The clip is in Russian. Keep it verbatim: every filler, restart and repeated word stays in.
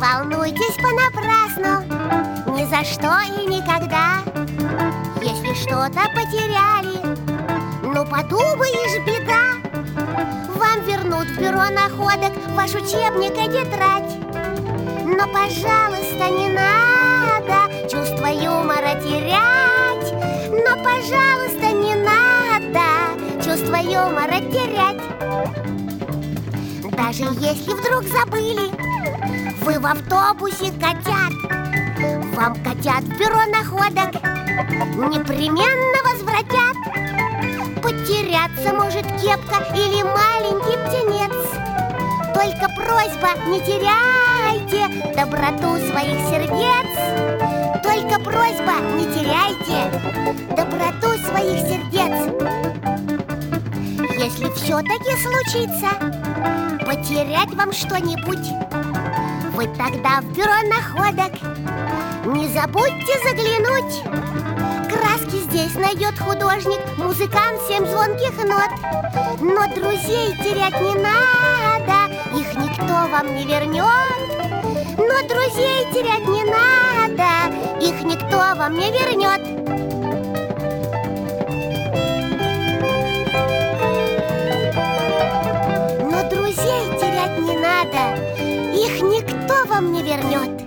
волнуйтесь понапрасну, ни за что и никогда. Если что-то потеряли, ну подумаешь, беда. Вам вернут в бюро находок ваш учебник и тетрадь. Но, пожалуйста, не надо чувство юмора терять. Но, пожалуйста, не надо чувство юмора терять. Даже если вдруг забыли вы в автобусе котят, вам котят в бюро находок непременно возвратят. Потеряться может кепка или маленький птенец. Только просьба, не теряйте доброту своих сердец. Только просьба, не теряйте доброту своих сердец. Если все-таки случится потерять вам что-нибудь, вы тогда в бюро находок не забудьте заглянуть. Краски здесь найдет художник, музыкант семь звонких нот. Но друзей терять не надо, их никто вам не вернет. Но друзей терять не надо, их никто вам не вернет. Но друзей терять не надо, их никто вам не вернет.